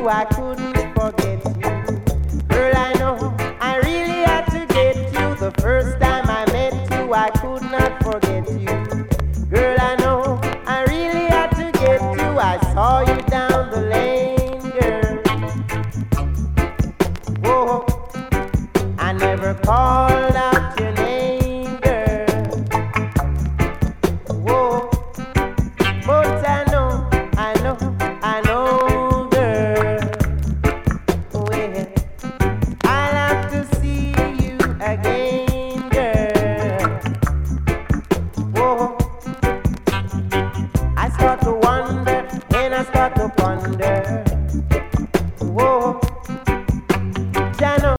you, I couldn't forget you. Girl, I know I really had to get you. The first time I met you, I could not forget you. Girl, I know I really had to get you. I saw you down the lane, girl. Whoa, I never called out your name, girl. Whoa, but I know, girl. Well, I'll have to see you again, girl. Whoa, I start to wonder, and I start to ponder.